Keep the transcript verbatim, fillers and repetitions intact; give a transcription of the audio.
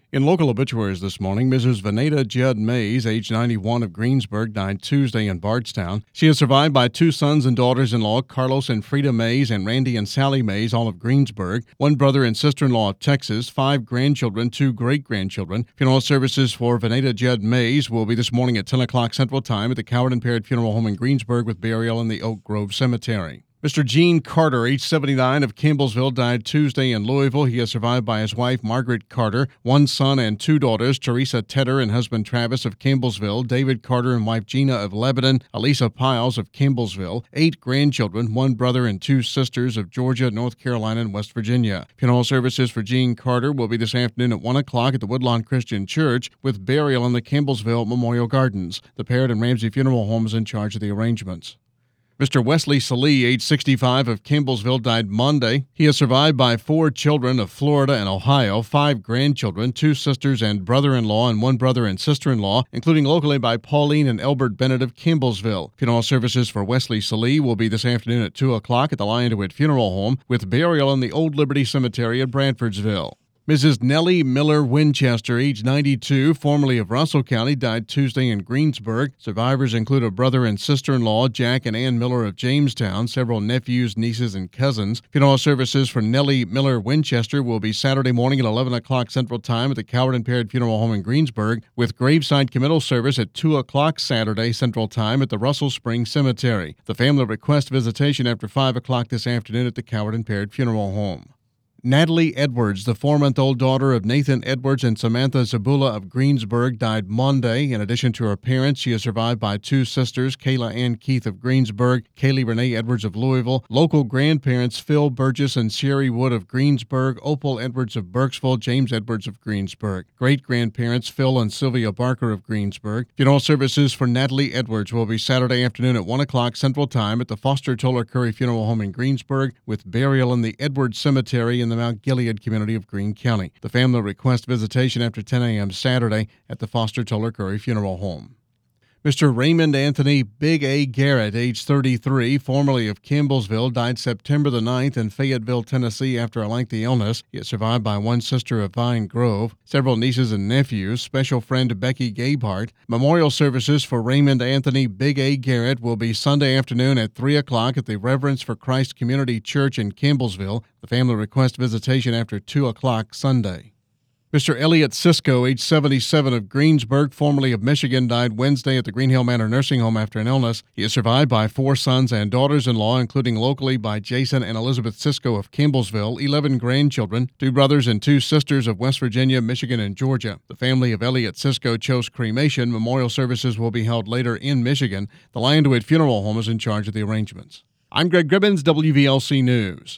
In local obituaries this morning, Missus Veneta Judd Mays, age ninety-one, of Greensburg, died Tuesday in Bardstown. She is survived by two sons and daughters-in-law, Carlos and Frida Mays, and Randy and Sally Mays, all of Greensburg, one brother and sister-in-law of Texas, five grandchildren, two great-grandchildren. Funeral services for Veneta Judd Mays will be this morning at ten o'clock Central Time at the Coward Impaired Funeral Home in Greensburg, with burial in the Oak Grove Cemetery. Mister Gene Carter, age seventy-nine, of Campbellsville, died Tuesday in Louisville. He is survived by his wife, Margaret Carter, one son and two daughters, Teresa Tedder and husband Travis of Campbellsville, David Carter and wife Gina of Lebanon, Elisa Piles of Campbellsville, eight grandchildren, one brother and two sisters of Georgia, North Carolina, and West Virginia. Funeral services for Gene Carter will be this afternoon at one o'clock at the Woodlawn Christian Church, with burial in the Campbellsville Memorial Gardens. The Parrott and Ramsey Funeral Home is in charge of the arrangements. Mister Wesley Salee, age sixty-five, of Campbellsville, died Monday. He is survived by four children of Florida and Ohio, five grandchildren, two sisters and brother-in-law, and one brother and sister-in-law, including locally by Pauline and Elbert Bennett of Campbellsville. Funeral services for Wesley Salee will be this afternoon at two o'clock at the Lion DeWitt Funeral Home, with burial in the Old Liberty Cemetery at Bradfordsville. Missus Nellie Miller Winchester, age ninety-two, formerly of Russell County, died Tuesday in Greensburg. Survivors include a brother and sister-in-law, Jack and Ann Miller of Jamestown, several nephews, nieces, and cousins. Funeral services for Nellie Miller Winchester will be Saturday morning at eleven o'clock Central Time at the Coward Impaired Funeral Home in Greensburg, with graveside committal service at two o'clock Saturday Central Time at the Russell Springs Cemetery. The family requests visitation after five o'clock this afternoon at the Coward Impaired Funeral Home. Natalie Edwards, the four-month-old daughter of Nathan Edwards and Samantha Zabula of Greensburg, died Monday. In addition to her parents, she is survived by two sisters, Kayla Ann Keith of Greensburg, Kaylee Renee Edwards of Louisville, local grandparents Phil Burgess and Sherry Wood of Greensburg, Opal Edwards of Burkesville, James Edwards of Greensburg, great-grandparents Phil and Sylvia Barker of Greensburg. Funeral services for Natalie Edwards will be Saturday afternoon at one o'clock Central Time at the Foster Toller Curry Funeral Home in Greensburg, with burial in the Edwards Cemetery in the Mount Gilead community of Greene County. The family requests visitation after ten a.m. Saturday at the Foster Toller Curry Funeral Home. Mister Raymond Anthony Big A. Garrett, age thirty-three, formerly of Campbellsville, died September the ninth in Fayetteville, Tennessee, after a lengthy illness. He is survived by one sister of Vine Grove, several nieces and nephews, special friend Becky Gabehart. Memorial services for Raymond Anthony Big A. Garrett will be Sunday afternoon at three o'clock at the Reverence for Christ Community Church in Campbellsville. The family requests visitation after two o'clock Sunday. Mister Elliot Cisco, age seventy-seven, of Greensburg, formerly of Michigan, died Wednesday at the Green Hill Manor Nursing Home after an illness. He is survived by four sons and daughters-in-law, including locally by Jason and Elizabeth Cisco of Campbellsville, eleven grandchildren, two brothers and two sisters of West Virginia, Michigan, and Georgia. The family of Elliot Cisco chose cremation. Memorial services will be held later in Michigan. The Lion DeWitt Funeral Home is in charge of the arrangements. I'm Greg Gribbins, W V L C News.